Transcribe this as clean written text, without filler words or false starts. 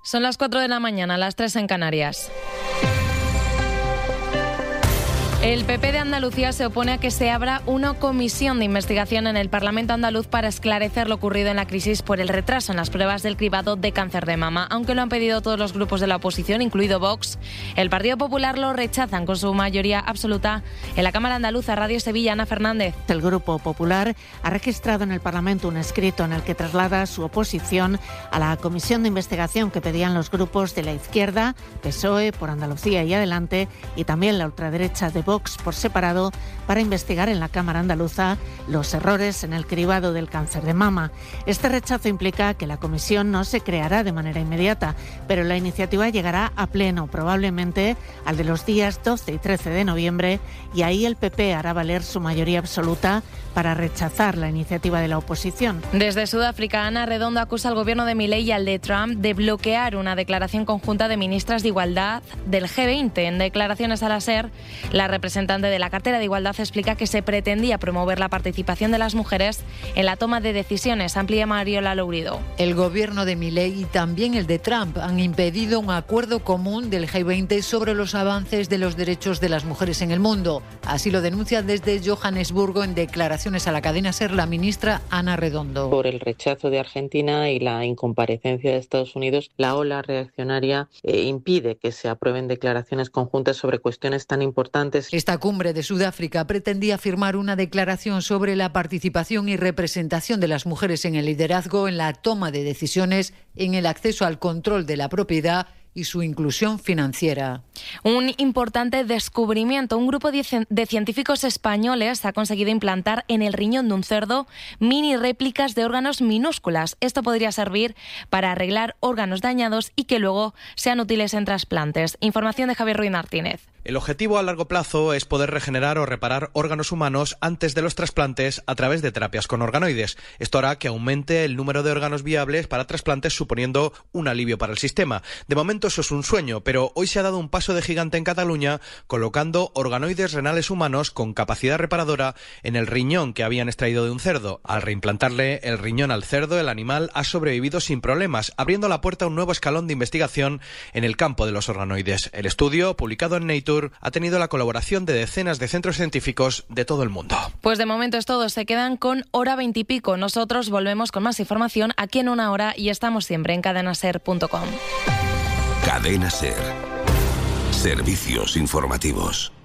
Son las 4 de la mañana, las 3 en Canarias. El PP de Andalucía se opone a que se abra una comisión de investigación en el Parlamento andaluz para esclarecer lo ocurrido en la crisis por el retraso en las pruebas del cribado de cáncer de mama. Aunque lo han pedido todos los grupos de la oposición, incluido Vox, el Partido Popular lo rechazan con su mayoría absoluta en la Cámara Andaluza. Radio Sevilla, Ana Fernández. El Grupo Popular ha registrado en el Parlamento un escrito en el que traslada su oposición a la comisión de investigación que pedían los grupos de la izquierda, PSOE, por Andalucía y Adelante, y también la ultraderecha de Vox por separado, para investigar en la Cámara Andaluza los errores en el cribado del cáncer de mama. Este rechazo implica que la comisión no se creará de manera inmediata, pero la iniciativa llegará a pleno, probablemente al de los días 12 y 13 de noviembre, y ahí el PP hará valer su mayoría absoluta para rechazar la iniciativa de la oposición. Desde Sudáfrica, Ana Redondo acusa al gobierno de Milei y al de Trump de bloquear una declaración conjunta de ministras de Igualdad del G20. En declaraciones a la SER, la representante de la cartera de Igualdad explica que se pretendía promover la participación de las mujeres en la toma de decisiones. Amplía Mariola Lourido. El gobierno de Milei y también el de Trump han impedido un acuerdo común del G20 sobre los avances de los derechos de las mujeres en el mundo. Así lo denuncia desde Johannesburgo en declaraciones a la cadena SER la ministra Ana Redondo. Por el rechazo de Argentina y la incomparecencia de Estados Unidos, la ola reaccionaria impide que se aprueben declaraciones conjuntas sobre cuestiones tan importantes. Esta cumbre de Sudáfrica pretendía firmar una declaración sobre la participación y representación de las mujeres en el liderazgo, en la toma de decisiones, en el acceso al control de la propiedad y su inclusión financiera. Un importante descubrimiento. Un grupo de científicos españoles ha conseguido implantar en el riñón de un cerdo mini réplicas de órganos minúsculas. Esto podría servir para arreglar órganos dañados y que luego sean útiles en trasplantes. Información de Javier Ruiz Martínez. El objetivo a largo plazo es poder regenerar o reparar órganos humanos antes de los trasplantes a través de terapias con organoides. Esto hará que aumente el número de órganos viables para trasplantes, suponiendo un alivio para el sistema. De momento eso es un sueño, pero hoy se ha dado un paso de gigante en Cataluña, colocando organoides renales humanos con capacidad reparadora en el riñón que habían extraído de un cerdo. Al reimplantarle el riñón al cerdo, el animal ha sobrevivido sin problemas, abriendo la puerta a un nuevo escalón de investigación en el campo de los organoides. El estudio, publicado en Nature, ha tenido la colaboración de decenas de centros científicos de todo el mundo. Pues de momento es todo. Se quedan con hora 20 y pico. Nosotros volvemos con más información aquí en una hora y estamos siempre en cadenaser.com. Cadena SER. Servicios informativos.